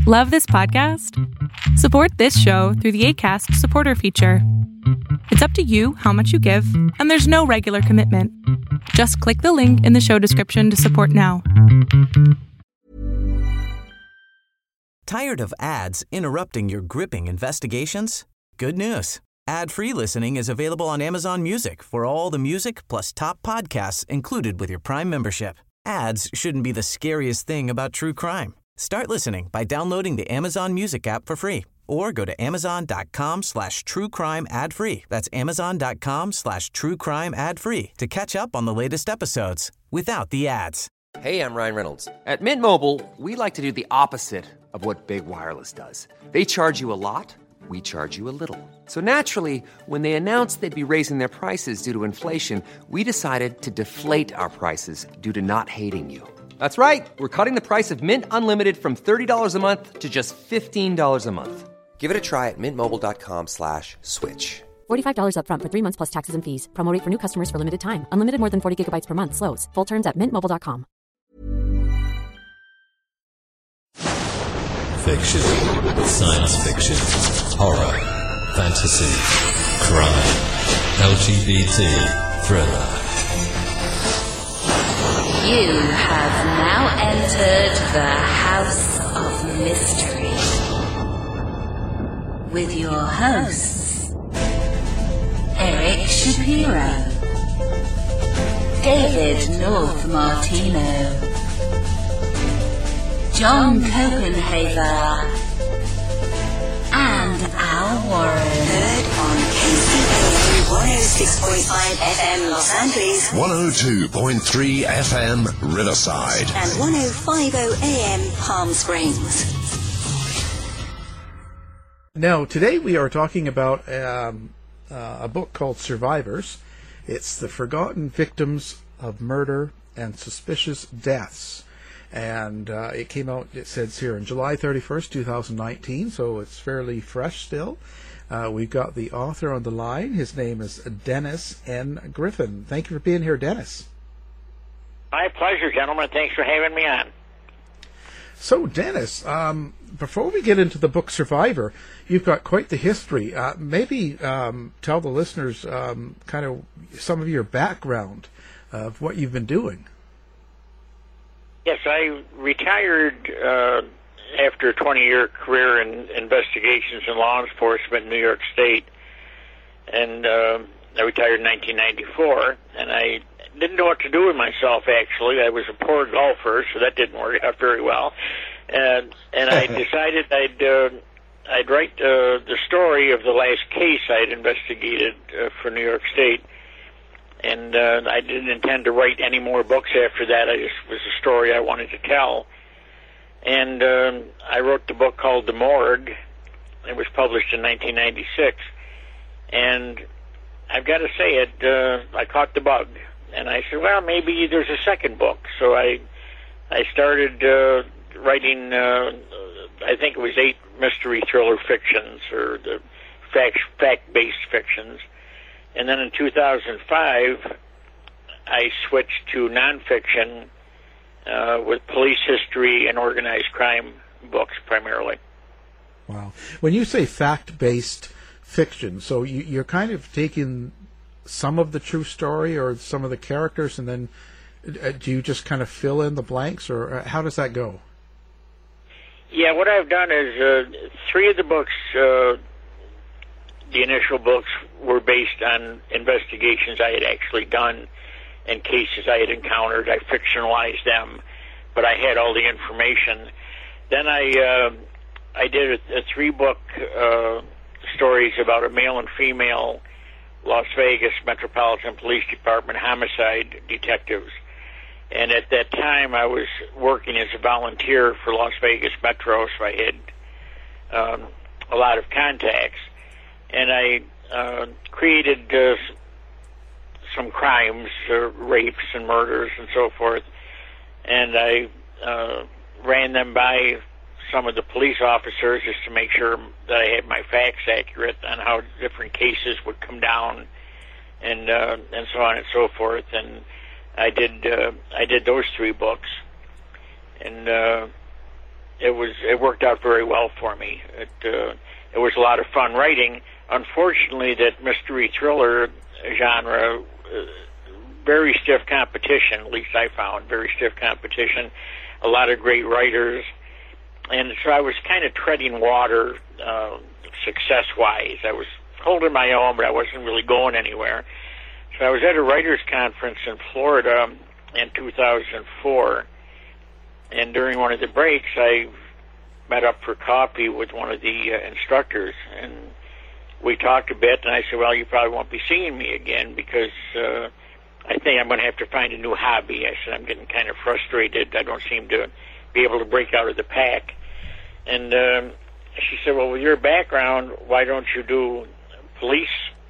Love this podcast? Support this show through the Acast supporter feature. It's up to you how much you give, and there's no regular commitment. Just click the link in the show description to support now. Tired of ads interrupting your gripping investigations? Good news. Ad-free listening is available on Amazon Music for all the music plus top podcasts included with your Prime membership. Ads shouldn't be the scariest thing about true crime. Start listening by downloading the Amazon Music app for free or go to amazon.com/truecrime ad-free. That's amazon.com/truecrime ad-free to catch up on the latest episodes without the ads. Hey, I'm Ryan Reynolds. At Mint Mobile, we like to do the opposite of what Big Wireless does. They charge you a lot, we charge you a little. So naturally, when they announced they'd be raising their prices due to inflation, we decided to deflate our prices due to not hating you. That's right. We're cutting the price of Mint Unlimited from $30 a month to just $15 a month. Give it a try at mintmobile.com/switch. $45 up front for 3 months plus taxes and fees. Promo rate for new customers for limited time. Unlimited more than 40 gigabytes per month. Slows full terms at mintmobile.com. Fiction, science fiction, horror, fantasy, crime, LGBT, thriller. You have now entered the House of Mystery with your hosts, Eric Shapiro, David North Martino, John Copenhaver, and Al Warren. Heard on KCAA 106.5 FM Los Angeles, 102.3 FM Riverside, and 105.0 AM Palm Springs. Now, today we are talking about a book called Survivors. It's The Forgotten Victims of Murder and Suspicious Deaths. And it came out, it says here, on July 31st, 2019, so it's fairly fresh still. We've got the author on the line. His name is Dennis N. Griffin. Thank you for being here, Dennis. My pleasure, gentlemen. Thanks for having me on. So, Dennis, before we get into the book Survivor, you've got quite the history. Maybe tell the listeners kind of some of your background of what you've been doing. Yes, I retired after a 20-year career in investigations and law enforcement in New York State. And I retired in 1994, and I didn't know what to do with myself, actually. I was a poor golfer, so that didn't work out very well. And I decided I'd write the story of the last case I'd investigated for New York State. And I didn't intend to write any more books after that. It was a story I wanted to tell. And I wrote the book called The Morgue. It was published in 1996. And I've got to say it, I caught the bug. And I said, well, maybe there's a second book. So I started writing, I think it was 8 mystery thriller fictions, or the fact-based fictions. And then in 2005, I switched to nonfiction with police history and organized crime books primarily. Wow. When you say fact-based fiction, so you're kind of taking some of the true story or some of the characters, and then do you just kind of fill in the blanks, or how does that go? Yeah, what I've done is 3 of the books, the initial books, were based on investigations I had actually done and cases I had encountered. I fictionalized them, but I had all the information. Then I did a 3-book stories about a male and female Las Vegas Metropolitan Police Department homicide detectives. And at that time, I was working as a volunteer for Las Vegas Metro, so I had a lot of contacts. And I created some crimes, rapes and murders and so forth. And I ran them by some of the police officers just to make sure that I had my facts accurate on how different cases would come down, and so on and so forth. And I did those 3 books, and it worked out very well for me. It was a lot of fun writing. Unfortunately, that mystery thriller genre, very stiff competition, at least I found, very stiff competition, a lot of great writers, and so I was kind of treading water success-wise. I was holding my own, but I wasn't really going anywhere. So I was at a writers' conference in Florida in 2004, and during one of the breaks, I met up for coffee with one of the instructors, and we talked a bit, and I said, well, you probably won't be seeing me again because I think I'm going to have to find a new hobby. I said, I'm getting kind of frustrated. I don't seem to be able to break out of the pack. And she said, well, with your background, why don't you do police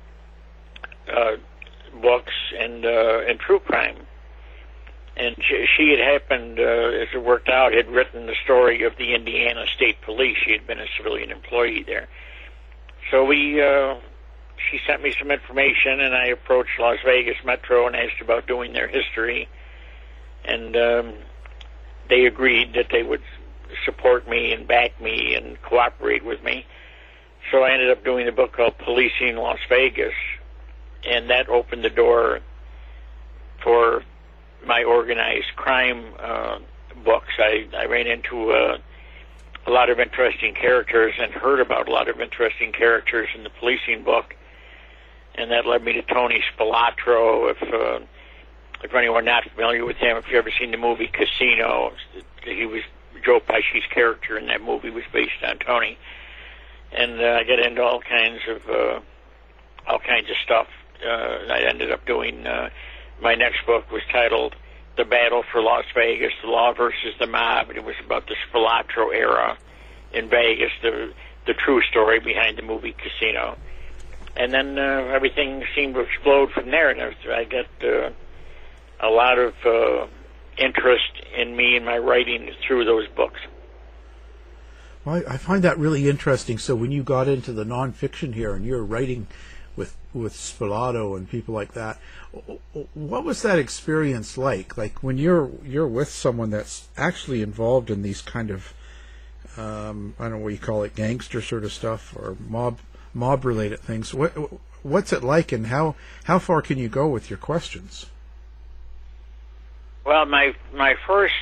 books and true crime? And she had happened, as it worked out, had written the story of the Indiana State Police. She had been a civilian employee there. So she sent me some information, and I approached Las Vegas Metro and asked about doing their history. And they agreed that they would support me and back me and cooperate with me. So I ended up doing a book called Policing Las Vegas, and that opened the door for my organized crime books. I ran into a lot of interesting characters and heard about a lot of interesting characters in the policing book, and that led me to Tony Spilatro. If anyone not familiar with him, if you've ever seen the movie Casino, he was Joe Pesci's character in that movie was based on Tony. And I got into all kinds of stuff. I ended up doing my next book was titled The Battle for Las Vegas, The Law versus the Mob, and it was about the Spilatro era in Vegas, the true story behind the movie Casino. And then everything seemed to explode from there, and I got a lot of interest in me and my writing through those books. Well, I find that really interesting. So when you got into the nonfiction here and you're writing with Spilato and people like that, what was that experience like? Like when you're with someone that's actually involved in these kind of I don't know what you call it, gangster sort of stuff or mob related things. What's it like, and how far can you go with your questions? Well, my first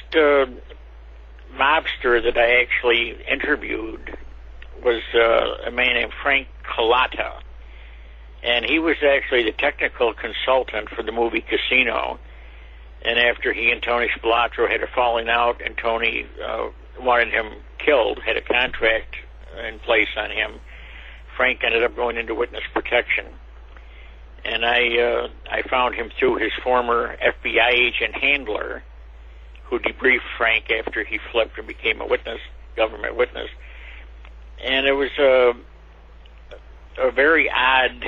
mobster that I actually interviewed was a man named Frank Colata. And he was actually the technical consultant for the movie Casino. And after he and Tony Spilatro had a falling out and Tony wanted him killed, had a contract in place on him, Frank ended up going into witness protection. And I found him through his former FBI agent handler, who debriefed Frank after he flipped and became a witness, government witness. And it was a very odd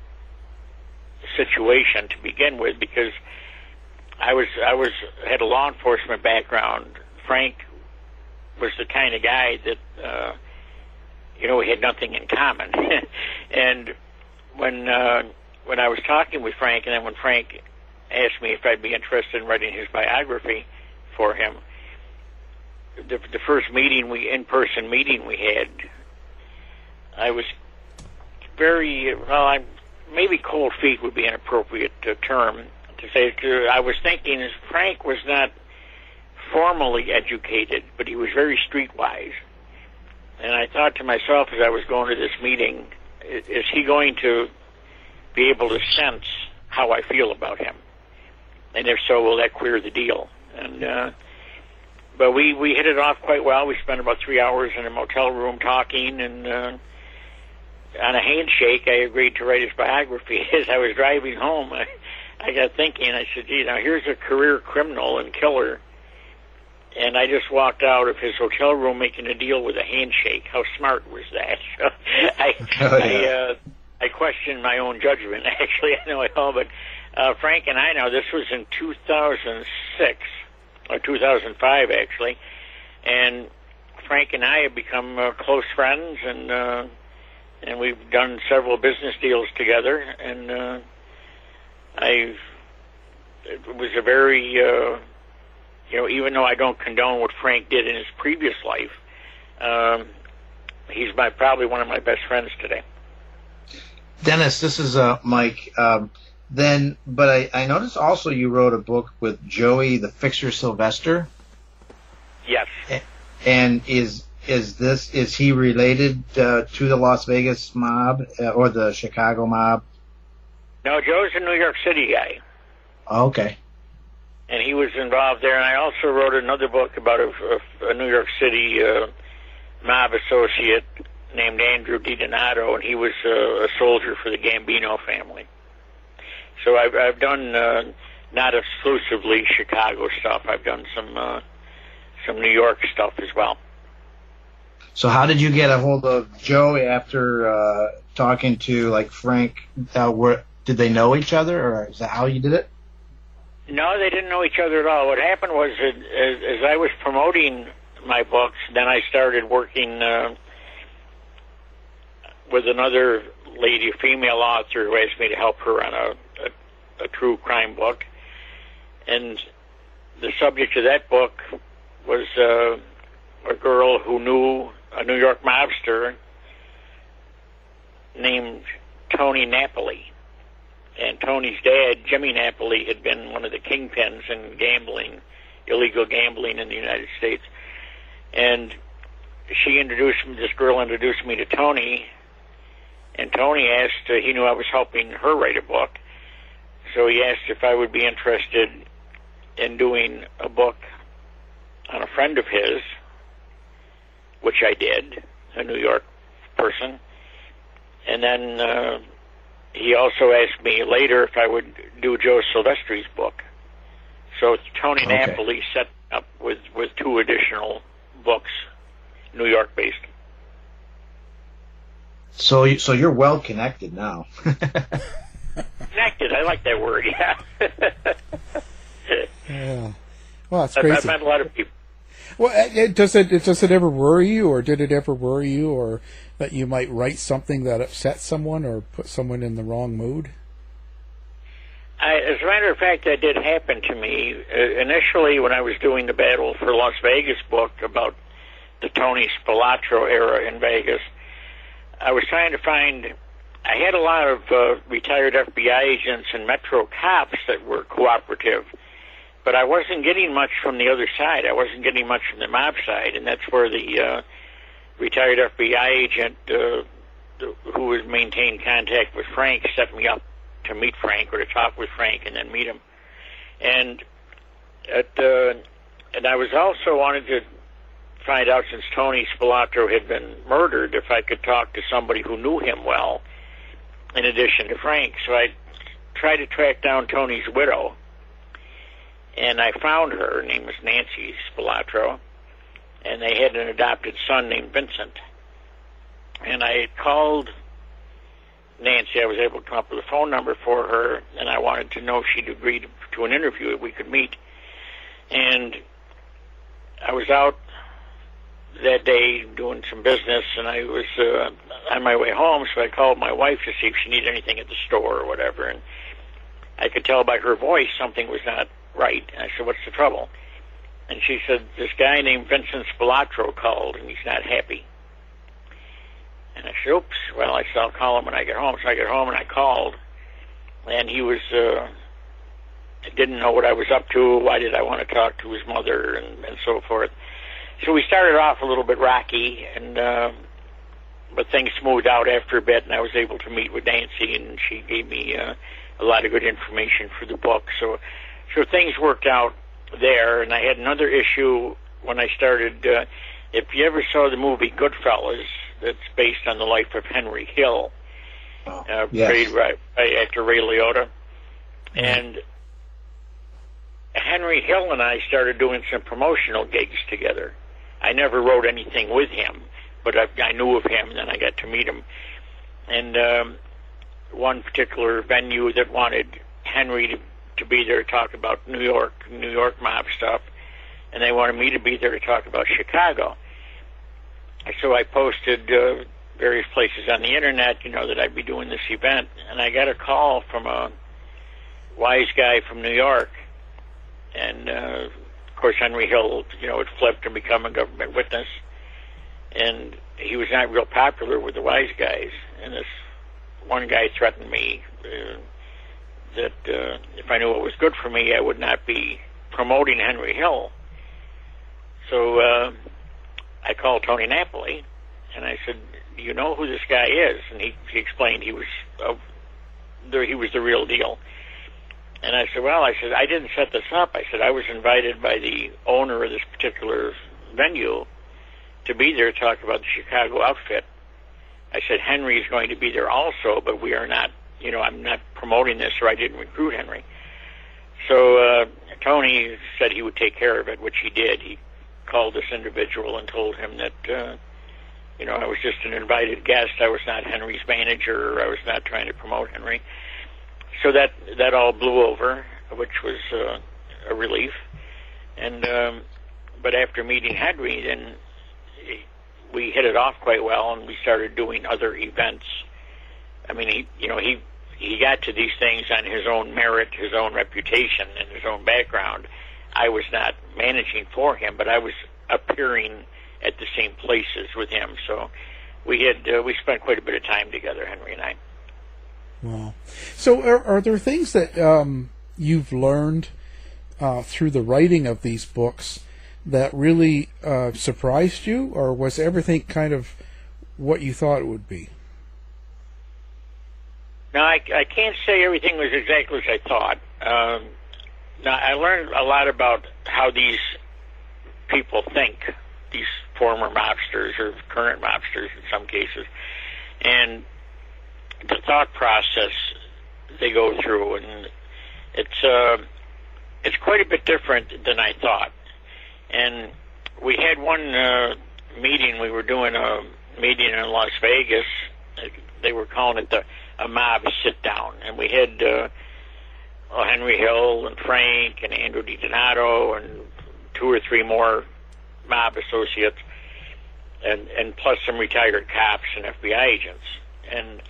situation to begin with, because I had a law enforcement background. Frank was the kind of guy that we had nothing in common. And when I was talking with Frank, and then when Frank asked me if I'd be interested in writing his biography for him, the first in-person meeting we had, I was very, maybe cold feet would be an appropriate term to say. I was thinking Frank was not formally educated, but he was very streetwise. And I thought to myself as I was going to this meeting, is he going to be able to sense how I feel about him? And if so, will that clear the deal? And but we hit it off quite well. We spent about 3 hours in a motel room talking, and on a handshake, I agreed to write his biography. As I was driving home, I got thinking, I said, gee, now here's a career criminal and killer, and I just walked out of his hotel room making a deal with a handshake. How smart was that? So I questioned my own judgment, actually. I know it all, but Frank and I now, this was in 2006, or 2005, actually, and Frank and I have become close friends, and we've done several business deals together, and it was a very even though I don't condone what Frank did in his previous life, he's probably one of my best friends today. Dennis, this is Mike. But I noticed also you wrote a book with Joey the Fixer Sylvester. Yes. And is he related to the Las Vegas mob or the Chicago mob? No, Joe's a New York City guy. Oh, okay. And he was involved there. And I also wrote another book about a New York City mob associate named Andrew DiDonato, and he was a soldier for the Gambino family. So I've done not exclusively Chicago stuff. I've done some New York stuff as well. So how did you get a hold of Joe after talking to like Frank? Did they know each other, or is that how you did it? No, they didn't know each other at all. What happened was that as I was promoting my books, then I started working with another lady, a female author, who asked me to help her on a true crime book. And the subject of that book was a girl who knew a New York mobster named Tony Napoli. And Tony's dad, Jimmy Napoli, had been one of the kingpins in gambling, illegal gambling in the United States. And this girl introduced me to Tony, and Tony asked, he knew I was helping her write a book, so he asked if I would be interested in doing a book on a friend of his, which I did, a New York person. And then he also asked me later if I would do Joe Silvestri's book. So Tony Napoli set up with two additional books, New York-based. So you're well connected now. Connected, I like that word. Yeah. Yeah. Well, that's crazy. I've met a lot of people. Well, does it ever worry you, or did it ever worry you, or that you might write something that upsets someone or put someone in the wrong mood? As a matter of fact, that did happen to me. Initially, when I was doing the Battle for Las Vegas book about the Tony Spilatro era in Vegas, I was trying to find... I had a lot of retired FBI agents and Metro cops that were cooperative, but I wasn't getting much from the other side. I wasn't getting much from the mob side, and that's where the retired FBI agent who has maintained contact with Frank set me up to meet Frank or to talk with Frank and then meet him. And I was also wanted to find out, since Tony Spilatro had been murdered, if I could talk to somebody who knew him well in addition to Frank. So I tried to track down Tony's widow, and I found her. Her name was Nancy Spilatro, and they had an adopted son named Vincent. And I called Nancy. I was able to come up with a phone number for her, and I wanted to know if she'd agreed to an interview, if we could meet. And I was out that day doing some business, and I was on my way home, so I called my wife to see if she needed anything at the store or whatever, and I could tell by her voice something was not right. And I said, "What's the trouble?" And she said, "This guy named Vincent Spilatro called, and he's not happy." And I said, "Oops." Well, I said, "I'll call him when I get home." So I get home, and I called, and he was didn't know what I was up to. Why did I want to talk to his mother, and so forth. So we started off a little bit rocky, and but things smoothed out after a bit, and I was able to meet with Nancy, and she gave me a lot of good information for the book. So things worked out there. And I had another issue when I started. If you ever saw the movie Goodfellas, that's based on the life of Henry Hill, played by actor Ray Liotta, and Henry Hill and I started doing some promotional gigs together. I never wrote anything with him, but I knew of him, and then I got to meet him. And one particular venue that wanted Henry to be there to talk about New York mob stuff, and they wanted me to be there to talk about Chicago. So I posted various places on the internet, that I'd be doing this event, and I got a call from a wise guy from New York, and course, Henry Hill, had flipped and become a government witness, and he was not real popular with the wise guys. And this one guy threatened me that if I knew what was good for me, I would not be promoting Henry Hill. So I called Tony Napoli, and I said, "Do you know who this guy is?" And he explained he was the real deal. And I said, "Well," I said, "I didn't set this up." I said, "I was invited by the owner of this particular venue to be there to talk about the Chicago outfit." I said, "Henry is going to be there also, but we are not, I'm not promoting this, or I didn't recruit Henry." So Tony said he would take care of it, which he did. He called this individual and told him that, I was just an invited guest. I was not Henry's manager, or I was not trying to promote Henry. So that all blew over, which was a relief. And but after meeting Henry, then we hit it off quite well, and we started doing other events. I mean, he got to these things on his own merit, his own reputation, and his own background. I was not managing for him, but I was appearing at the same places with him. So we spent quite a bit of time together, Henry and I. Wow. So are there things that you've learned through the writing of these books that really surprised you, or was everything kind of what you thought it would be? No, I can't say everything was exactly as I thought. Now, I learned a lot about how these people think, these former mobsters or current mobsters in some cases, and the thought process they go through, and it's quite a bit different than I thought. And we had one meeting. We were doing a meeting in Las Vegas. They were calling it a mob sit-down. And we had Henry Hill and Frank and Andrew DiDonato and 2 or 3 more mob associates, and plus some retired cops and FBI agents. And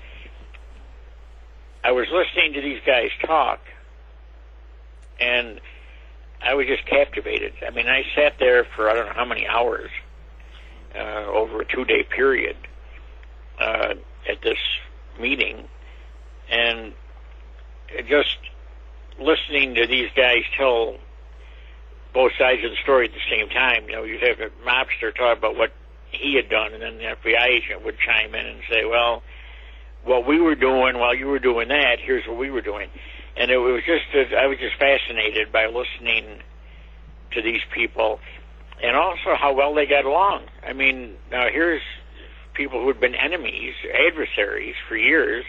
I was listening to these guys talk, and I was just captivated. I mean, I sat there for I don't know how many hours over a 2-day period at this meeting, and just listening to these guys tell both sides of the story at the same time. You'd have a mobster talk about what he had done, and then the FBI agent would chime in and say, "Well, what we were doing while you were doing that, here's what we were doing." And it was just, I was just fascinated by listening to these people, and also how well they got along. I mean, now here's people who had been enemies, adversaries for years.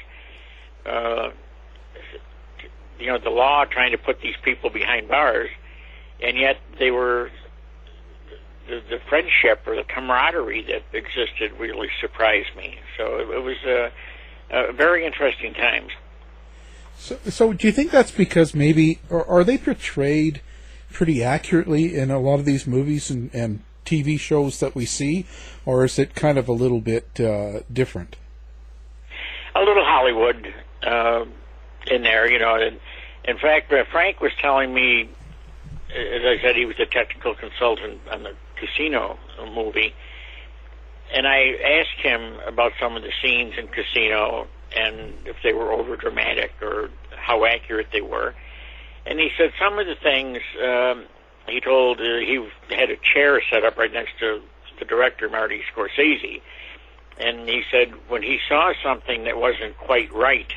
The law trying to put these people behind bars, and yet they were, the friendship or the camaraderie that existed really surprised me. So it was very interesting times. So do you think that's because maybe, or are they portrayed pretty accurately in a lot of these movies and TV shows that we see, or is it kind of a little bit different? A little Hollywood in there, In fact, Frank was telling me, as I said, he was a technical consultant on the Casino movie, and I asked him about some of the scenes in Casino and if they were over dramatic or how accurate they were. And he said some of the things, he told, he had a chair set up right next to the director, Marty Scorsese, and he said when he saw something that wasn't quite right,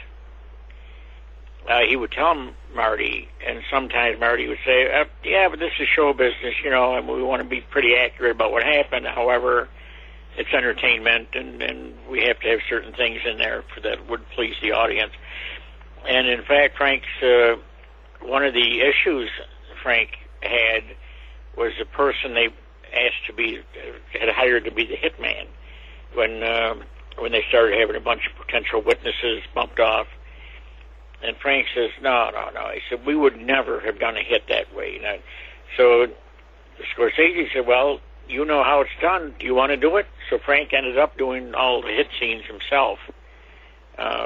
he would tell Marty, and sometimes Marty would say, "Yeah, but this is show business, and we want to be pretty accurate about what happened. However, it's entertainment, and we have to have certain things in there that would please the audience." And in fact, Frank's one of the issues Frank had was the person they had hired to be the hitman when they started having a bunch of potential witnesses bumped off. And Frank says, no. He said, "We would never have done a hit that way." So Scorsese said, "Well, you know how it's done. Do you want to do it?" So Frank ended up doing all the hit scenes himself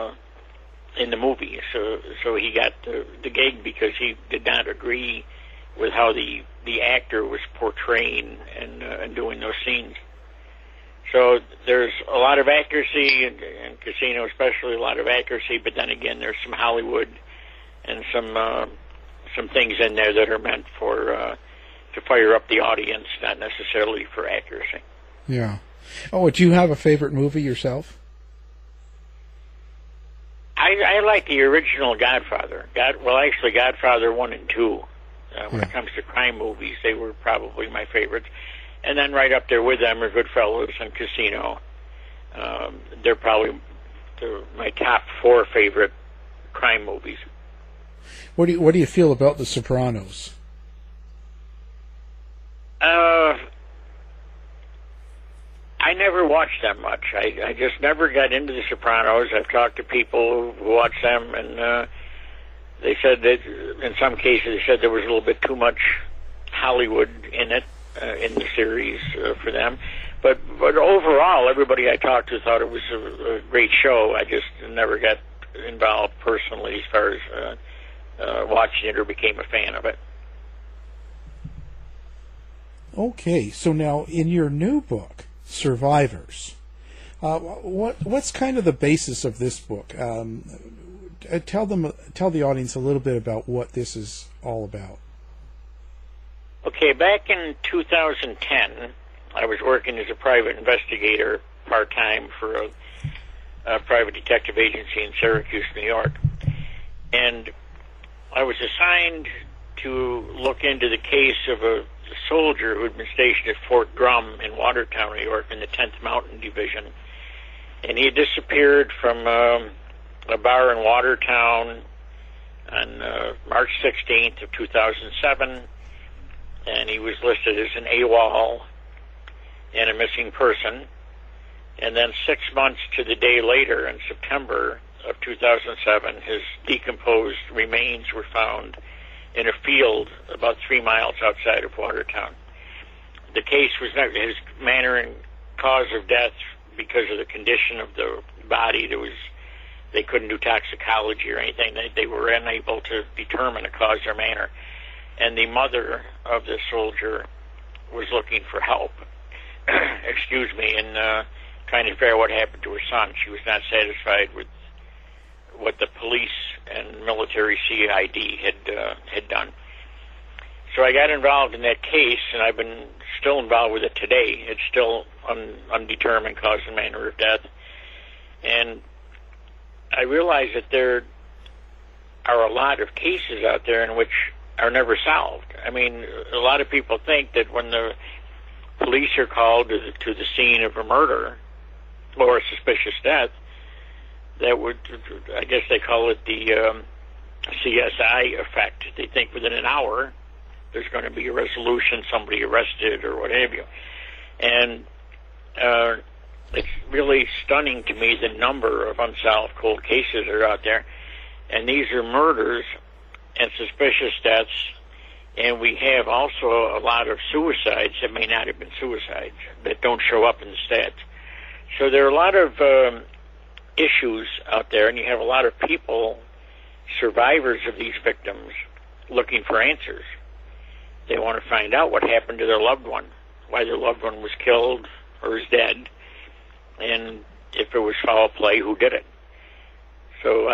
in the movie. So he got the gig because he did not agree with how the actor was portraying and doing those scenes. So there's a lot of accuracy in Casino, especially a lot of accuracy. But then again, there's some Hollywood and some things in there that are meant for to fire up the audience, not necessarily for accuracy. Yeah. Oh, do you have a favorite movie yourself? I like the original Godfather. Actually, Godfather 1 and 2. When it comes to crime movies, they were probably my favorites. And then right up there with them are Goodfellas and Casino. They're probably my top 4 favorite crime movies. What do you feel about The Sopranos? I never watched them much. I just never got into The Sopranos. I've talked to people who watch them, and they said that in some cases they said there was a little bit too much Hollywood in it, in the series for them. But overall, everybody I talked to thought it was a great show. I just never got involved personally as far as watching it or became a fan of it. Okay, so now in your new book, Survivors, what's kind of the basis of this book? Tell the audience a little bit about what this is all about. Okay, back in 2010, I was working as a private investigator part-time for a private detective agency in Syracuse, New York. And I was assigned to look into the case of a soldier who had been stationed at Fort Drum in Watertown, New York, in the 10th Mountain Division. And he had disappeared from a bar in Watertown on March 16th of 2007, and he was listed as an AWOL and a missing person. And then 6 months to the day later, in September of 2007, his decomposed remains were found in a field about 3 miles outside of Watertown. The case was not his manner and cause of death because of the condition of the body. They couldn't do toxicology or anything. They were unable to determine a cause or manner. And the mother of the soldier was looking for help, excuse me, and trying to figure out what happened to her son. She was not satisfied with what the police and military CID had done. So I got involved in that case, and I've been still involved with it today. It's still undetermined cause and manner of death. And I realize that there are a lot of cases out there in which are never solved. I mean, a lot of people think that when the police are called to the scene of a murder or a suspicious death, that would, I guess they call it the CSI effect. They think within an hour there's going to be a resolution, somebody arrested or what have you. And it's really stunning to me the number of unsolved cold cases that are out there. And these are murders and suspicious deaths. And we have also a lot of suicides that may not have been suicides, that don't show up in the stats. So there are a lot of issues out there, and you have a lot of people, survivors of these victims, looking for answers. They want to find out what happened to their loved one, why their loved one was killed or is dead, and if it was foul play, who did it. So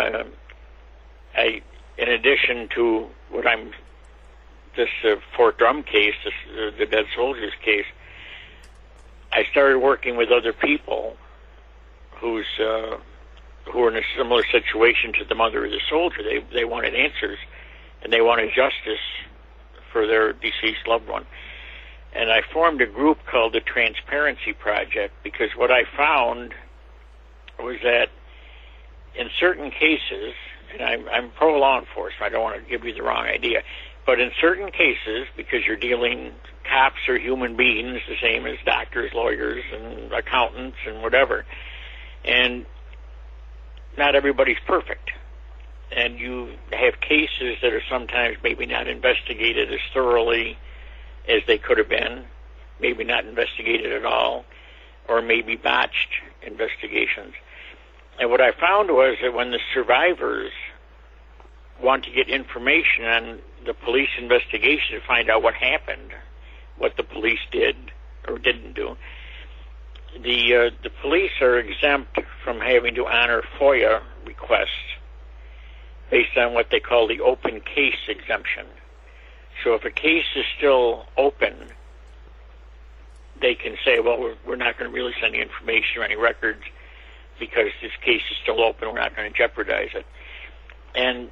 in addition to what this Fort Drum case, the dead soldiers case, I started working with other people who are in a similar situation to the mother of the soldier. They wanted answers, and they wanted justice for their deceased loved one. And I formed a group called the Transparency Project, because what I found was that in certain cases, and I'm pro-law enforcement, I don't want to give you the wrong idea, but in certain cases, because cops are human beings, the same as doctors, lawyers, and accountants, and whatever, and not everybody's perfect. And you have cases that are sometimes maybe not investigated as thoroughly as they could have been, maybe not investigated at all, or maybe botched investigations. And what I found was that when the survivors want to get information on the police investigation to find out what happened, what the police did or didn't do. The police are exempt from having to honor FOIA requests based on what they call the open case exemption. So if a case is still open, they can say, well, we're not going to release any information or any records because this case is still open. We're not going to jeopardize it. And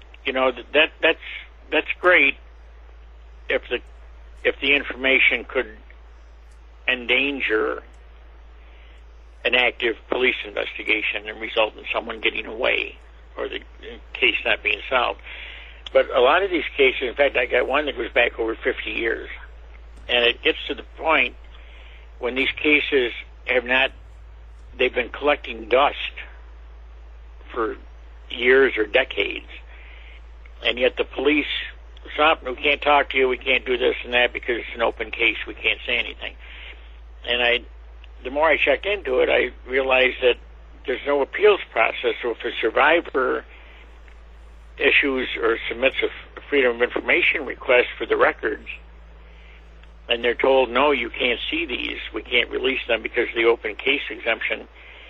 that's great if the information could endanger an active police investigation and result in someone getting away or the case not being solved. But a lot of these cases, in fact, I got one that goes back over 50 years, and it gets to the point when these cases they've been collecting dust for years or decades, and yet the police, we can't talk to you, we can't do this and that because it's an open case, we can't say anything. And the more I checked into it, I realized that there's no appeals process, so if a survivor issues or submits a Freedom of Information request for the records, and they're told, no, you can't see these, we can't release them because of the open case exemption,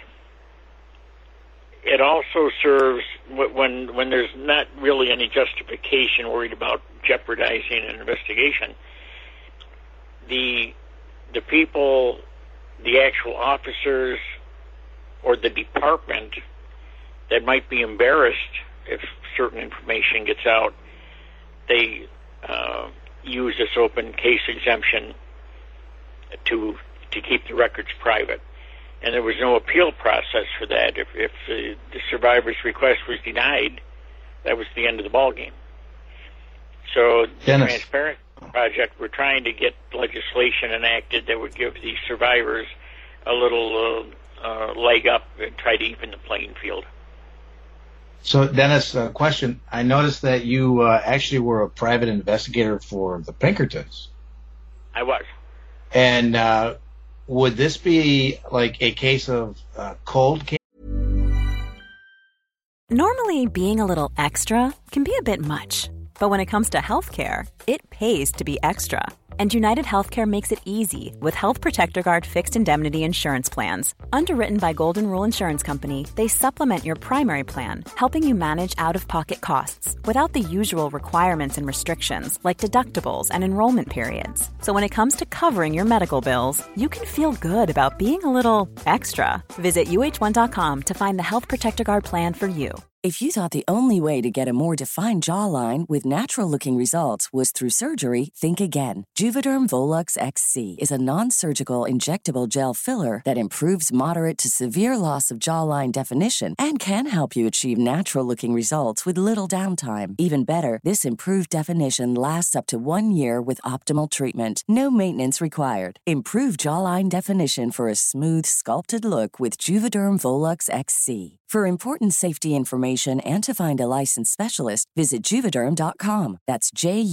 it also serves, when there's not really any justification worried about jeopardizing an investigation, the people, the actual officers or the department that might be embarrassed if certain information gets out, they use this open case exemption to keep the records private. And there was no appeal process for that. If the survivor's request was denied, that was the end of the ballgame. So the Transparency Project, we're trying to get legislation enacted that would give the survivors a little leg up and try to even the playing field. So, Dennis, a question. I noticed that you actually were a private investigator for the Pinkertons. I was. And would this be like a case of cold case? Normally, being a little extra can be a bit much. But when it comes to healthcare, it pays to be extra. And United Healthcare makes it easy with Health Protector Guard fixed indemnity insurance plans. Underwritten by Golden Rule Insurance Company, they supplement your primary plan, helping you manage out-of-pocket costs without the usual requirements and restrictions like deductibles and enrollment periods. So when it comes to covering your medical bills, you can feel good about being a little extra. Visit uh1.com to find the Health Protector Guard plan for you. If you thought the only way to get a more defined jawline with natural-looking results was through surgery, think again. Juvederm Volux XC is a non-surgical injectable gel filler that improves moderate to severe loss of jawline definition and can help you achieve natural-looking results with little downtime. Even better, this improved definition lasts up to 1 year with optimal treatment. No maintenance required. Improve jawline definition for a smooth, sculpted look with Juvederm Volux XC. For important safety information and to find a licensed specialist, visit Juvederm.com. That's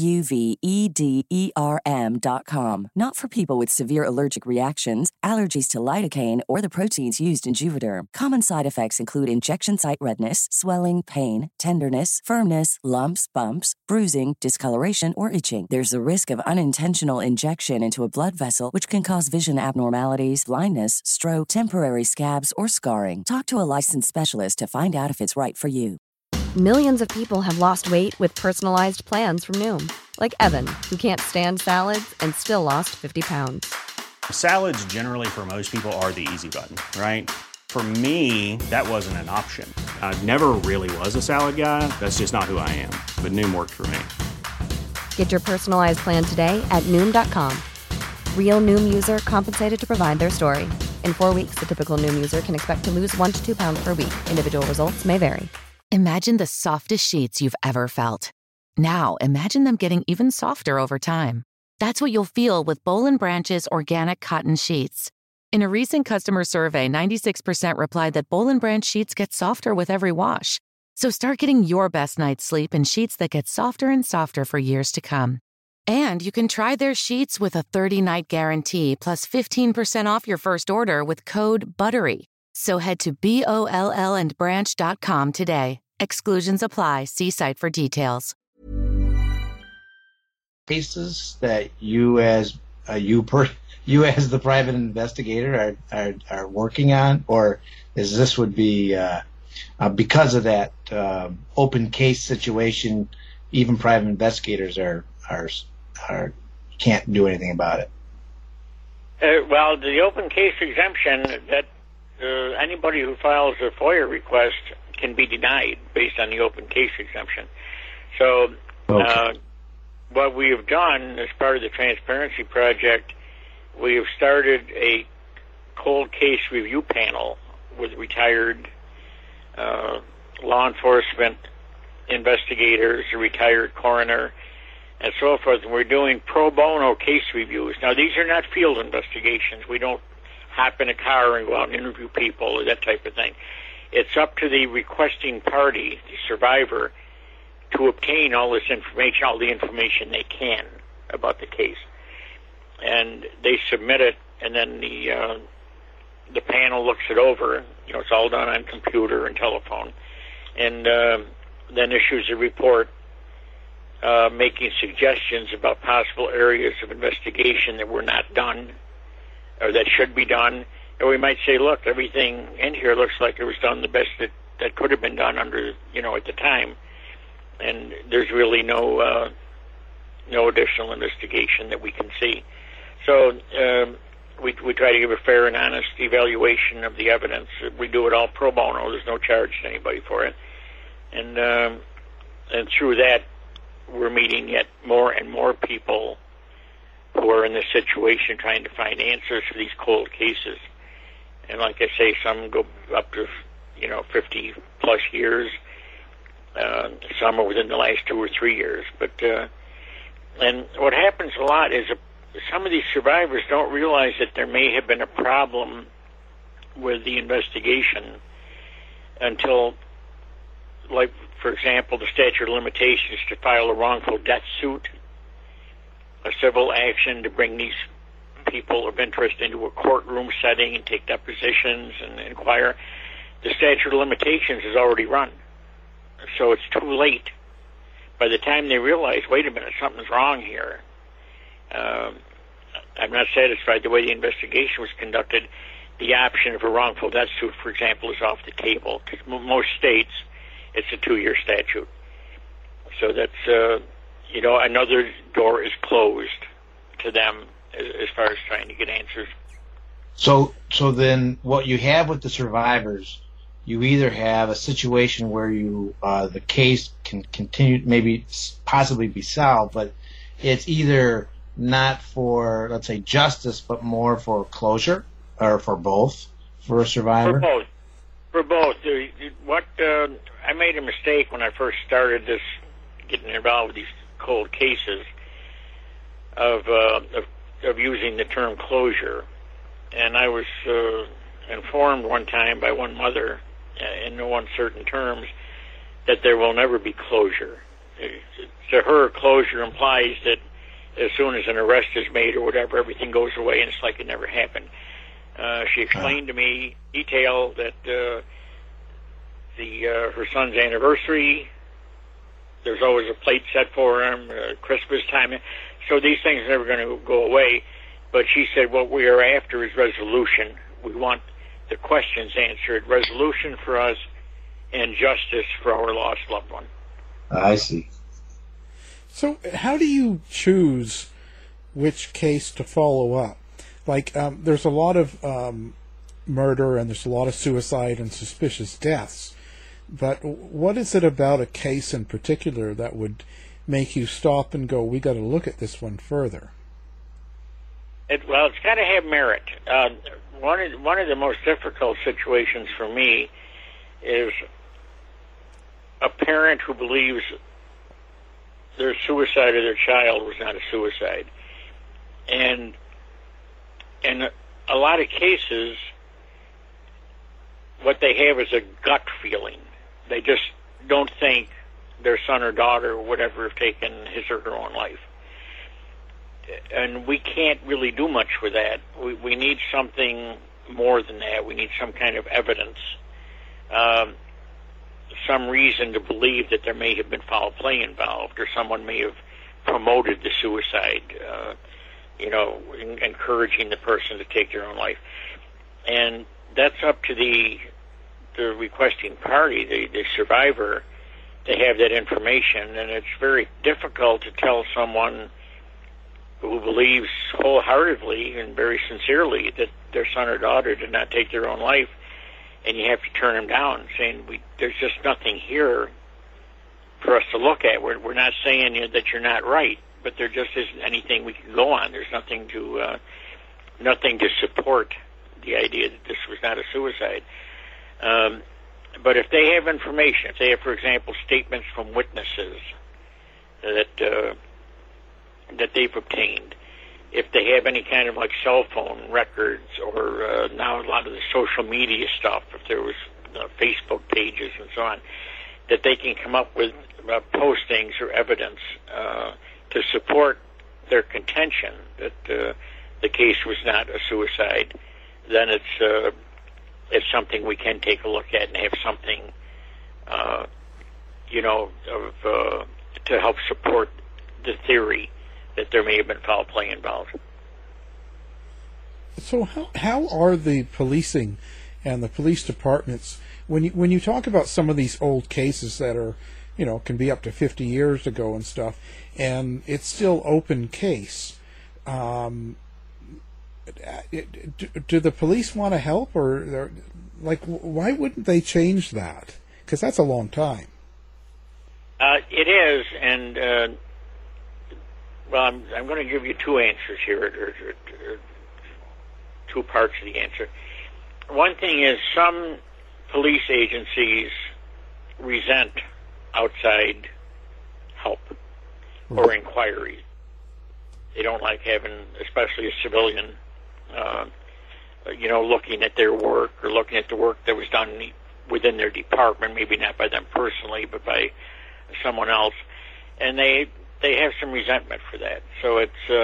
JUVEDERM.com. Not for people with severe allergic reactions, allergies to lidocaine, or the proteins used in Juvederm. Common side effects include injection site redness, swelling, pain, tenderness, firmness, lumps, bumps, bruising, discoloration, or itching. There's a risk of unintentional injection into a blood vessel, which can cause vision abnormalities, blindness, stroke, temporary scabs, or scarring. Talk to a licensed specialist to find out if it's right for you. Millions of people have lost weight with personalized plans from Noom. Like Evan, who can't stand salads and still lost 50 pounds. Salads generally for most people are the easy button, right? For me, that wasn't an option. I never really was a salad guy. That's just not who I am. But Noom worked for me. Get your personalized plan today at Noom.com. Real Noom user compensated to provide their story. In 4 weeks, the typical Noom user can expect to lose 1 to 2 pounds per week. Individual results may vary. Imagine the softest sheets you've ever felt. Now, imagine them getting even softer over time. That's what you'll feel with Boll & Branch's organic cotton sheets. In a recent customer survey, 96% replied that Boll & Branch sheets get softer with every wash. So start getting your best night's sleep in sheets that get softer and softer for years to come. And you can try their sheets with a 30-night guarantee plus 15% off your first order with code BUTTERY. So head to BOLLandbranch.com today. Exclusions apply. See site for details. cases that you as you as the private investigator are working on, or is this would be because of that open case situation, even private investigators are can't do anything about it? Well, the open case exemption, that anybody who files a FOIA request can be denied based on the open case exemption. So what we have done as part of the Transparency Project, we have started a cold case review panel with retired law enforcement investigators, a retired coroner, and so forth. And we're doing pro bono case reviews. Now, these are not field investigations. We don't hop in a car and go out and interview people or that type of thing. It's up to the requesting party, the survivor, to obtain all this information, all the information they can about the case. And they submit it, and then the panel looks it over. You know, it's all done on computer and telephone, and then issues a report making suggestions about possible areas of investigation that were not done or that should be done. And we might say, look, everything in here looks like it was done the best that could have been done under, you know, at the time. And there's really no additional investigation that we can see. So we try to give a fair and honest evaluation of the evidence. We do it all pro bono. There's no charge to anybody for it. And through that, we're meeting yet more and more people who are in this situation trying to find answers for these cold cases. And like I say, some go up to, 50 plus years. Some are within the last 2 or 3 years. But and what happens a lot is some of these survivors don't realize that there may have been a problem with the investigation until, like, for example, the statute of limitations to file a wrongful death suit, a civil action to bring these people of interest into a courtroom setting and take depositions and inquire. The statute of limitations is already run. So it's too late. By the time they realize, wait a minute, something's wrong here, I'm not satisfied the way the investigation was conducted, the option of a wrongful death suit, for example, is off the table. Because most states, it's a 2-year statute. So that's, another door is closed to them as far as trying to get answers. So then what you have with the survivors, you either have a situation where you the case can continue, maybe possibly be solved, but it's either not for, let's say, justice, but more for closure, or for both, for a survivor? For both. I made a mistake when I first started this, getting involved with these cold cases, of using the term closure. And I was informed one time by one mother, in no uncertain terms, that there will never be closure. To her, closure implies that as soon as an arrest is made or whatever, everything goes away and it's like it never happened. She explained to me in detail that her son's anniversary, there's always a plate set for him, Christmas time. So these things are never going to go away. But she said what we are after is resolution. We want the questions answered, resolution for us, and justice for our lost loved one. I see. So how do you choose which case to follow up? Like, there's a lot of murder and there's a lot of suicide and suspicious deaths. But what is it about a case in particular that would make you stop and go, we got to look at this one further? It's got to have merit. One of the most difficult situations for me is a parent who believes their suicide of their child was not a suicide. And in a lot of cases, what they have is a gut feeling. They just don't think their son or daughter or whatever have taken his or her own life. And we can't really do much with that. We need something more than that. We need some kind of evidence, some reason to believe that there may have been foul play involved, or someone may have promoted the suicide, encouraging the person to take their own life. And that's up to the requesting party, the survivor, to have that information. And it's very difficult to tell someone who believes wholeheartedly and very sincerely that their son or daughter did not take their own life, and you have to turn them down, saying, there's just nothing here for us to look at. We're not saying that you're not right, but there just isn't anything we can go on. There's nothing to support the idea that this was not a suicide. But if they have information, if they have, for example, statements from witnesses that they've obtained, if they have any kind of like cell phone records or now a lot of the social media stuff, if there was Facebook pages and so on, that they can come up with postings or evidence to support their contention that the case was not a suicide, then it's something we can take a look at and have something, to help support the theory that there may have been foul play involved. So how are the policing and the police departments, when you talk about some of these old cases that are, can be up to 50 years ago and stuff, and it's still open case, do the police want to help, or why wouldn't they change that? Because that's a long time. It is, and I'm going to give you two answers here, or two parts of the answer. One thing is some police agencies resent outside help or inquiries. They don't like having, especially a civilian, looking at their work or looking at the work that was done within their department, maybe not by them personally, but by someone else. And they have some resentment for that. So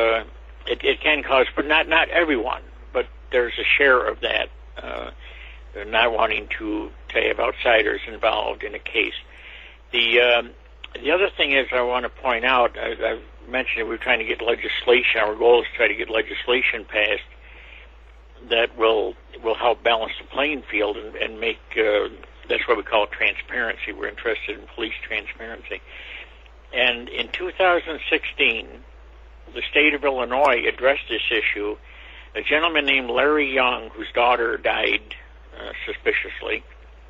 it can cause, but not everyone, but there's a share of that. They're not wanting to have outsiders involved in a case. The other thing is I want to point out, I've mentioned that we're trying to get legislation. Our goal is to try to get legislation passed that will help balance the playing field and make, that's what we call transparency. We're interested in police transparency. And in 2016, the state of Illinois addressed this issue. A gentleman named Larry Young, whose daughter died suspiciously,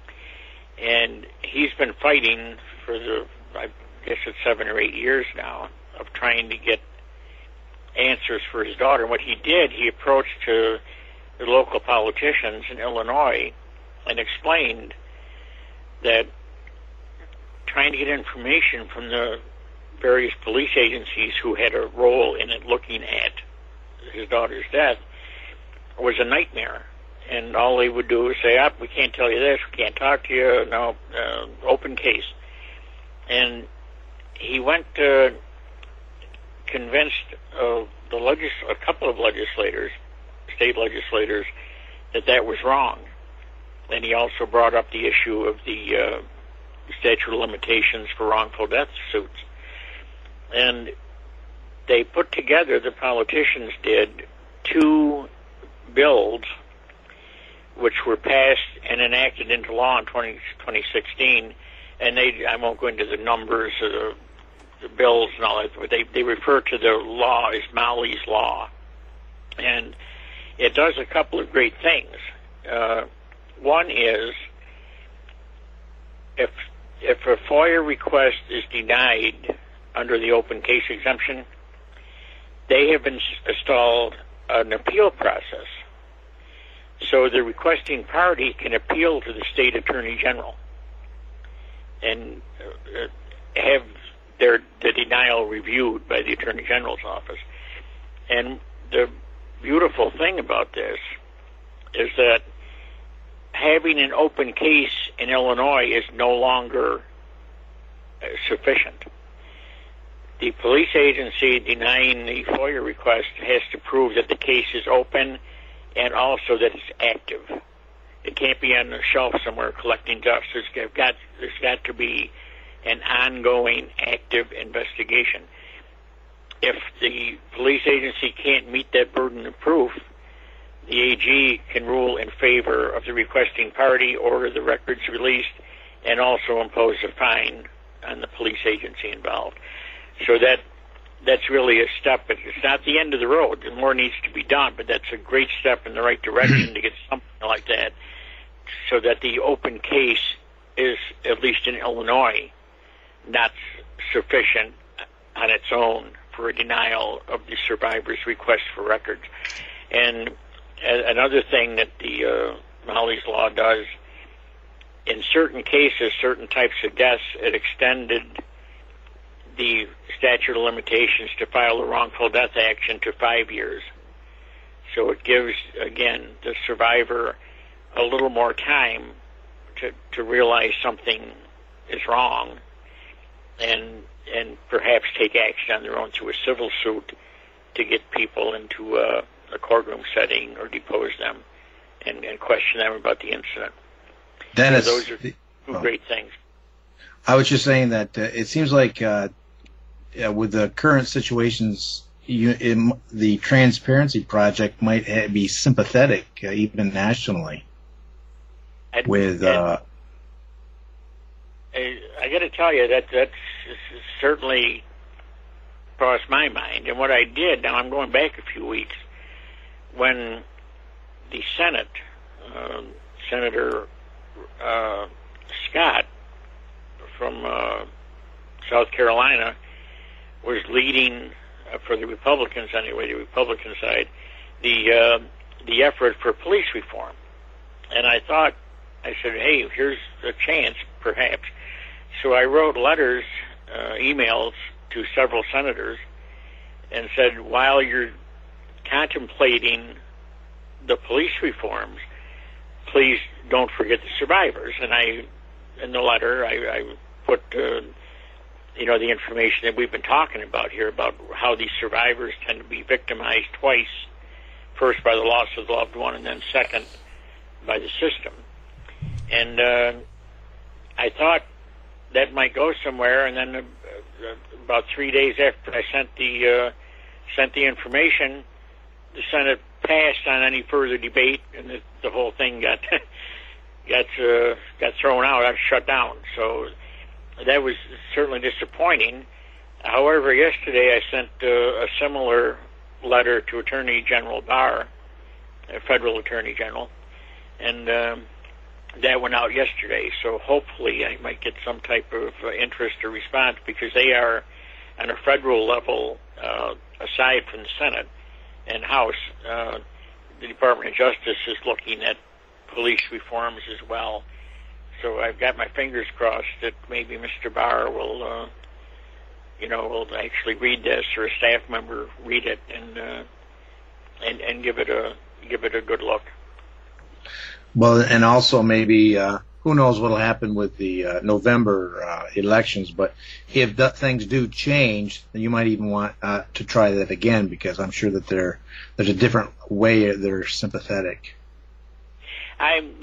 and he's been fighting for I guess it's 7 or 8 years now, of trying to get answers for his daughter. And what he did, he approached the local politicians in Illinois and explained that trying to get information from the various police agencies who had a role in it looking at his daughter's death was a nightmare. And all they would do is say, we can't tell you this, we can't talk to you, no, open case. And he went to convinced a couple of legislators, state legislators, that was wrong. And he also brought up the issue of the statute of limitations for wrongful death suits. And they put together, the politicians did, 2 bills which were passed and enacted into law in 2016. And I won't go into the numbers of the bills and all that, but they refer to the law as Malley's Law. And it does a couple of great things. One is, if a FOIA request is denied under the open case exemption, they have installed an appeal process. So the requesting party can appeal to the state attorney general and have the denial reviewed by the attorney general's office. And the beautiful thing about this is that having an open case in Illinois is no longer sufficient. The police agency denying the FOIA request has to prove that the case is open and also that it's active. It can't be on the shelf somewhere collecting dust. There's got to be an ongoing active investigation. if the police agency can't meet that burden of proof, the AG can rule in favor of the requesting party, order the records released, and also impose a fine on the police agency involved. So that's really a step. It's not the end of the road. More needs to be done, but that's a great step in the right direction to get something like that, so that the open case is, at least in Illinois, not sufficient on its own for a denial of the survivor's request for records. And another thing that the Molly's Law does, in certain cases, certain types of deaths, it extended the statute of limitations to file a wrongful death action to 5 years. So it gives, again, the survivor a little more time to realize something is wrong and perhaps take action on their own through a civil suit to get people into a courtroom setting or depose them and question them about the incident. Dennis, so those are two great things. I was just saying that it seems like with the current situations, the Transparency Project might be sympathetic, even nationally. I got to tell you that's certainly crossed my mind. And what I did, now I'm going back a few weeks, when the Senate, Senator Scott from South Carolina was leading, for the Republicans anyway, the Republican side, the effort for police reform. And I said, hey, here's a chance, perhaps. So I wrote letters, emails to several senators and said, while you're contemplating the police reforms, please don't forget the survivors. And in the letter, I put, the information that we've been talking about here about how these survivors tend to be victimized twice, first by the loss of the loved one and then second by the system. And I thought that might go somewhere, and then about 3 days after I sent the information, the Senate passed on any further debate, and the whole thing got thrown out, got shut down. So that was certainly disappointing. However, yesterday I sent a similar letter to Attorney General Barr, a federal Attorney General, and that went out yesterday. So hopefully I might get some type of interest or response, because they are, on a federal level, aside from the Senate and House, the Department of Justice is looking at police reforms as well. So I've got my fingers crossed that maybe Mr. Barr will actually read this, or a staff member read it and give it a good look. Well, and also maybe who knows what will happen with the November elections, but if things do change, then you might even want to try that again, because I'm sure that there's a different way they're sympathetic. I've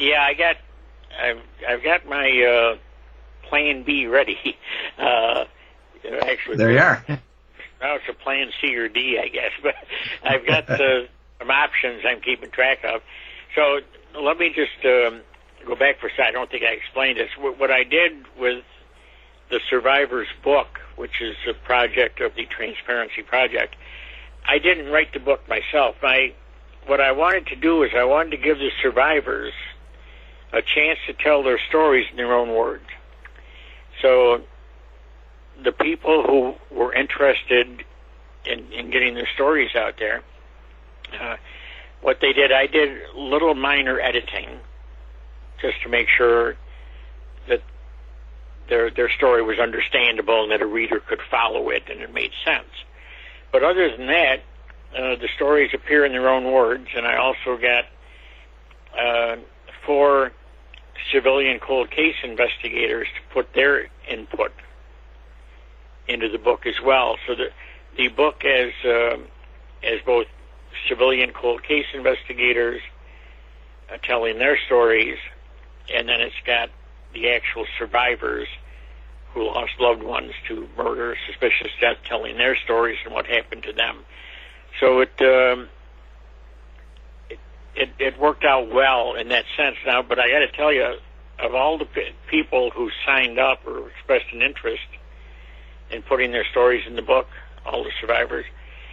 got my plan B ready. Actually, there you are. Now it's a plan C or D, I guess, but I've got some options I'm keeping track of. So let me just go back for a second. I don't think I explained this. What I did with the Survivor's book, which is a project of the Transparency Project, I didn't write the book myself. What I wanted to do is I wanted to give the survivors a chance to tell their stories in their own words. So the people who were interested in getting their stories out there, what they did, I did little minor editing just to make sure that their story was understandable and that a reader could follow it and it made sense. But other than that, the stories appear in their own words, and I also got 4 civilian cold case investigators to put their input into the book as well. So the book has both civilian cold case investigators telling their stories, and then it's got the actual survivors who lost loved ones to murder, suspicious death, telling their stories and what happened to them. So it worked out well in that sense now. But I got to tell you, of all the people who signed up or expressed an interest in putting their stories in the book, all the survivors,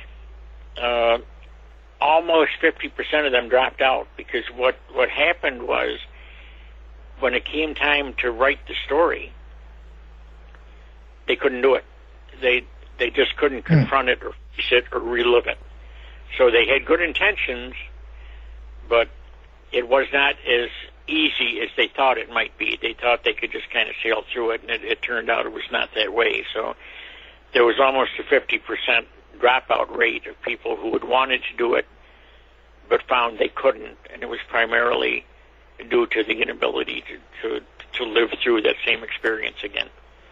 almost 50% of them dropped out, because what happened was, when it came time to write the story, they couldn't do it. They just couldn't confront it or face it or relive it. So they had good intentions, but it was not as easy as they thought it might be. They thought they could just kind of sail through it, and it turned out it was not that way. So there was almost a 50% dropout rate of people who had wanted to do it but found they couldn't, and it was primarily due to the inability to live through that same experience again.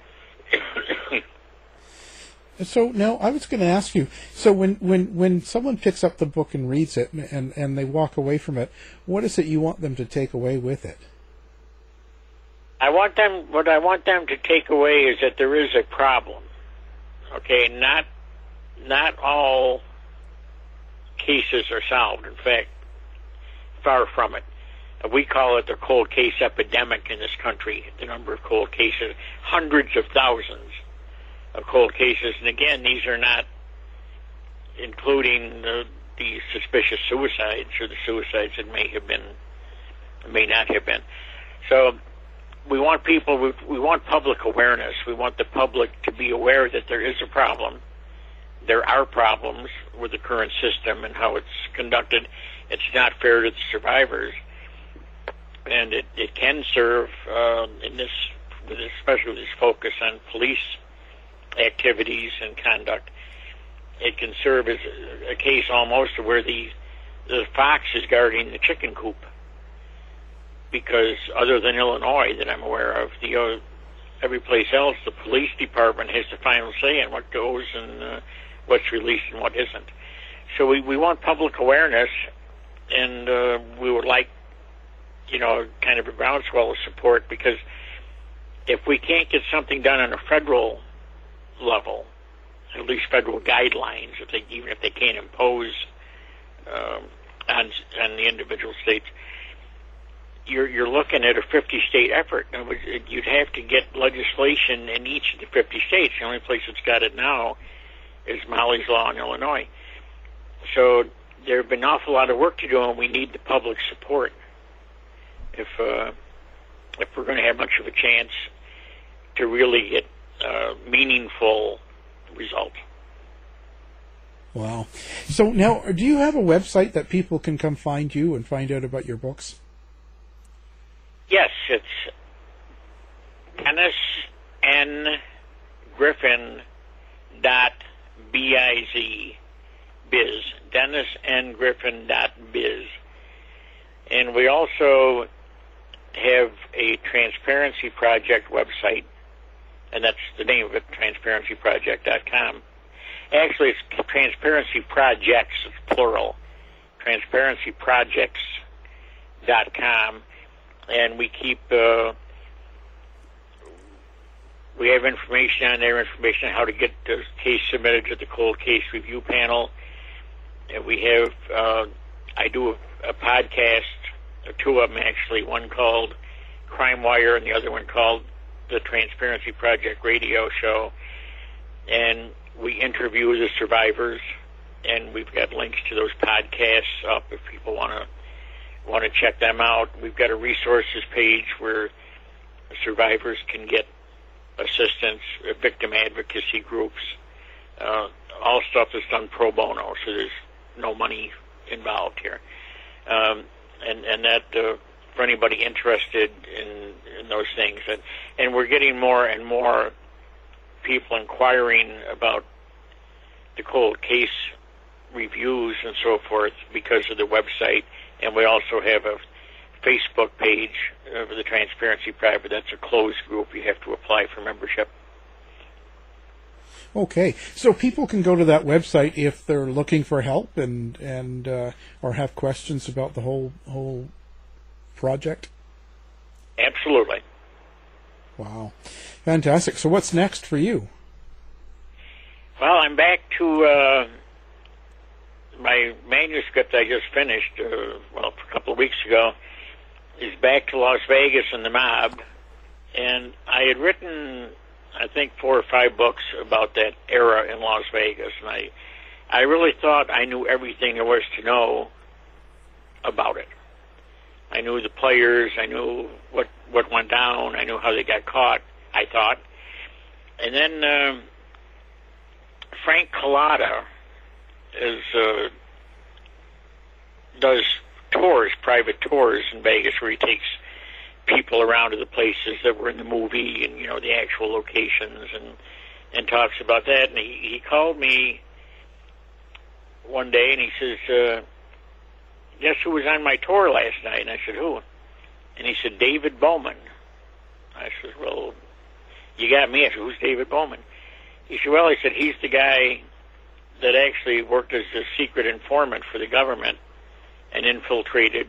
So now I was going to ask you, so when someone picks up the book and reads it and they walk away from it, what is it you want them to take away with it? What I want them to take away is that there is a problem. Okay, not all cases are solved. In fact, far from it. We call it the cold case epidemic in this country, the number of cold cases, hundreds of thousands of cold cases. And again, these are not including the suspicious suicides or the suicides that may not have been. So we want we want public awareness. We want the public to be aware that there is a problem. There are problems with the current system and how it's conducted. It's not fair to the survivors. And it can serve, especially with this focus on police activities and conduct, it can serve as a case almost where the fox is guarding the chicken coop. Because other than Illinois that I'm aware of, every place else, the police department has the final say on what goes and what's released and what isn't. So we want public awareness, and we would like, kind of a groundswell of support, because if we can't get something done on a federal level, at least federal guidelines, even if they can't impose on the individual states, you're looking at a 50-state effort. You'd have to get legislation in each of the 50 states. The only place that's got it now is Molly's Law in Illinois. So there have been an awful lot of work to do, and we need the public support if we're going to have much of a chance to really get meaningful results. Wow. So now, do you have a website that people can come find you and find out about your books? Yes, it's Dennis N. Griffin .biz, Dennis N. Griffin .biz. And we also have a Transparency Project website, and that's the name of it, transparencyproject.com. Actually, it's Transparency Projects, it's plural, transparencyprojects.com, and we keep, we have information on there, information on how to get the case submitted to the cold case review panel. And we have, I do a podcast, two of them actually, one called Crime Wire and the other one called the Transparency Project Radio Show. And we interview the survivors, and we've got links to those podcasts up if people want to check them out. We've got a resources page where survivors can get assistance, victim advocacy groups, all stuff is done pro bono, so there's no money involved here. And that for anybody interested in those things. And we're getting more and more people inquiring about the cold case reviews and so forth because of the website. And we also have a Facebook page for the Transparency Project. That's a closed group. You have to apply for membership. Okay, so people can go to that website if they're looking for help and or have questions about the whole project. Absolutely. Wow. Fantastic. So what's next for you? Well, I'm back to my manuscript I just finished, a couple of weeks ago, is back to Las Vegas and the mob. And I had written, I think, 4 or 5 books about that era in Las Vegas. And I really thought I knew everything there was to know about it. I knew the players, I knew what went down, I knew how they got caught, I thought. And then Frank Collada does tours, private tours in Vegas, where he takes people around to the places that were in the movie and, the actual locations, and talks about that. And he called me one day and he says, guess who was on my tour last night? And I said, who? And he said, David Bowman. I said, well, you got me. I said, who's David Bowman? He said, well, he's the guy that actually worked as a secret informant for the government and infiltrated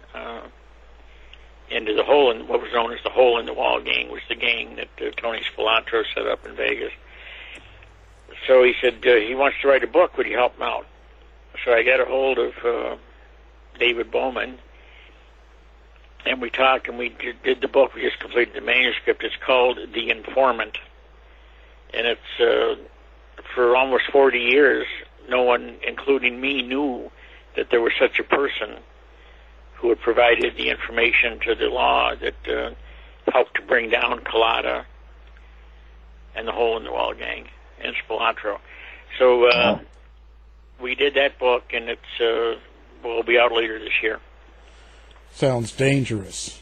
into the hole in what was known as the Hole in the Wall gang, was the gang that Tony Spilotro set up in Vegas. So he said, he wants to write a book. Would you help him out? So I got a hold of David Bowman, and we talked, and we did the book. We just completed the manuscript. It's called The Informant, and it's for almost 40 years, no one, including me, knew that there was such a person who had provided the information to the law that helped to bring down Collada and the Hole in the Wall gang and Spilotro. So we did that book, and it's will be out later this year. Sounds dangerous.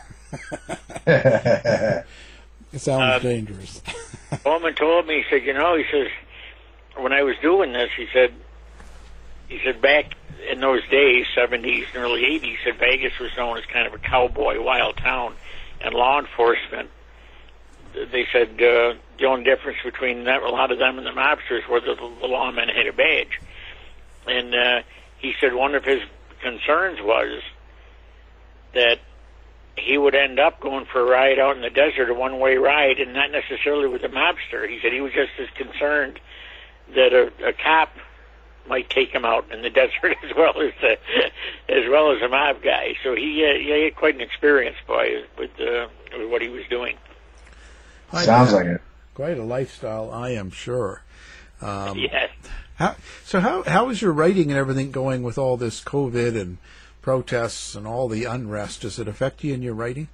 It sounds dangerous. Bowman told me, he said, he says, when I was doing this, he said back in those days, 70s and early 80s, he said Vegas was known as kind of a cowboy, wild town, and law enforcement, they said the only difference between that, a lot of them and the mobsters, were the lawmen had a badge. And he said one of his concerns was that he would end up going for a ride out in the desert, a one-way ride, and not necessarily with a mobster. He said he was just as concerned that a cop might take him out in the desert as well as a mob guy. So he had quite an experience, boy, with what he was doing. Sounds like it. Quite a lifestyle, I am sure. Yes. How is your writing and everything going with all this COVID and protests and all the unrest? Does it affect you in your writing?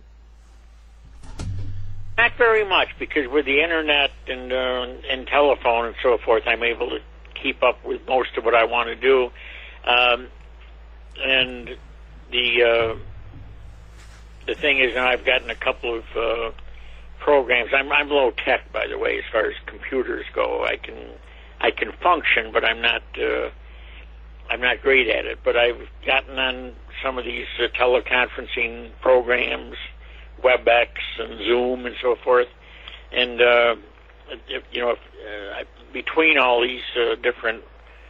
Not very much, because with the internet and telephone and so forth, I'm able to keep up with most of what I want to do. And the thing is, I've gotten a couple of programs. I'm low tech, by the way, as far as computers go. I can function, but I'm not great at it. But I've gotten on some of these teleconferencing programs, WebEx and Zoom and so forth, and between all these different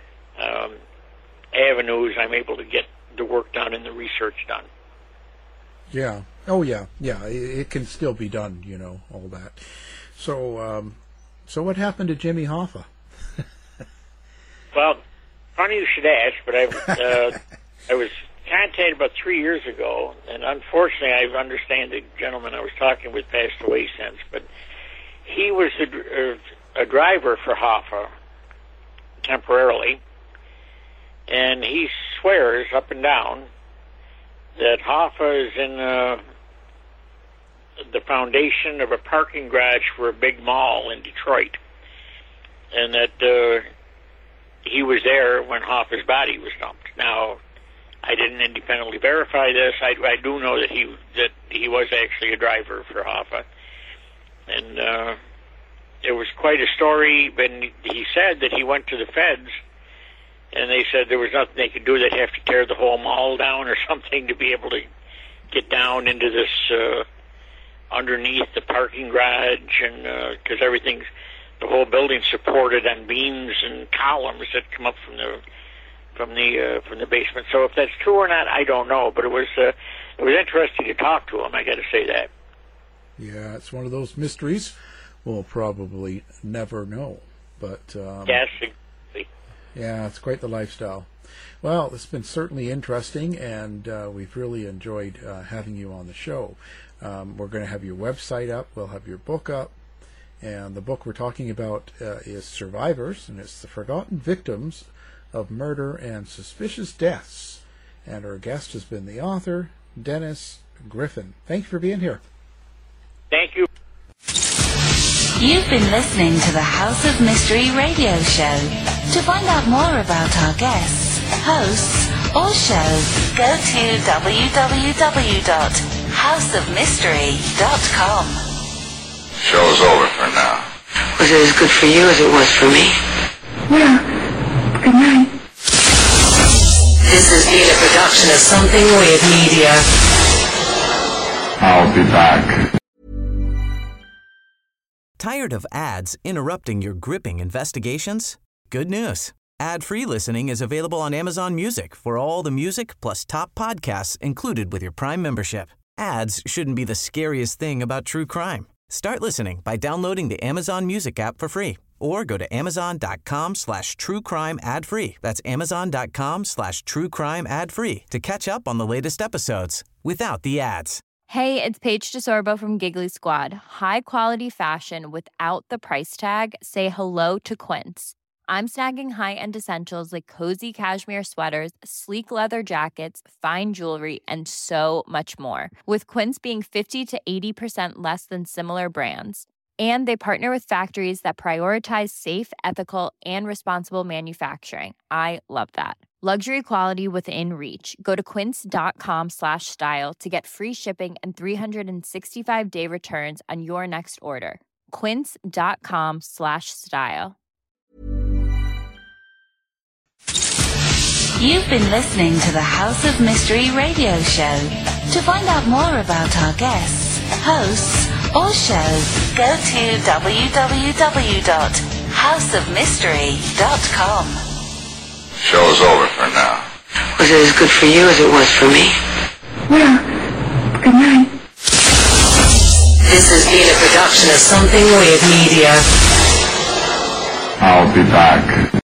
avenues, I'm able to get the work done and the research done. Yeah. Oh, yeah. Yeah. It can still be done. All that. So, what happened to Jimmy Hoffa? Well, funny you should ask, but I was contacted about 3 years ago, and unfortunately, I understand the gentleman I was talking with passed away since, but he was a driver for Hoffa temporarily, and he swears up and down that Hoffa is in the foundation of a parking garage for a big mall in Detroit, and that he was there when Hoffa's body was dumped. Now, I didn't independently verify this. I do know that he was actually a driver for Hoffa, and it was quite a story. But he said that he went to the feds, and they said there was nothing they could do. They'd have to tear the whole mall down or something to be able to get down into this underneath the parking garage, and because the whole building's supported on beams and columns that come up from the basement. So if that's true or not, I don't know. But it was interesting to talk to him. I got to say that. Yeah, it's one of those mysteries we'll probably never know. But yes, exactly. Yeah, it's quite the lifestyle. Well, it's been certainly interesting, and we've really enjoyed having you on the show. We're going to have your website up, we'll have your book up, and the book we're talking about is Survivors, and it's The Forgotten Victims of Murder and Suspicious Deaths. And our guest has been the author, Dennis Griffin. Thank you for being here. Thank you. You've been listening to the House of Mystery radio show. To find out more about our guests, hosts, or show, go to www.houseofmystery.com. Show's over for now. Was it as good for you as it was for me? Yeah. Good night. This has been a production of Something Weird Media. I'll be back. Tired of ads interrupting your gripping investigations? Good news. Ad-free listening is available on Amazon Music for all the music plus top podcasts included with your Prime membership. Ads shouldn't be the scariest thing about true crime. Start listening by downloading the Amazon Music app for free or go to amazon.com/truecrime ad-free. That's amazon.com/truecrime ad-free to catch up on the latest episodes without the ads. Hey, it's Paige DeSorbo from Giggly Squad. High quality fashion without the price tag. Say hello to Quince. I'm snagging high-end essentials like cozy cashmere sweaters, sleek leather jackets, fine jewelry, and so much more. With Quince being 50 to 80% less than similar brands. And they partner with factories that prioritize safe, ethical, and responsible manufacturing. I love that. Luxury quality within reach. Go to quince.com/style to get free shipping and 365-day returns on your next order. Quince.com/style. You've been listening to the House of Mystery radio show. To find out more about our guests, hosts, or show, go to www.houseofmystery.com. Show's over for now. Was it as good for you as it was for me? Yeah. Good night. This has been a production of Something Weird Media. I'll be back.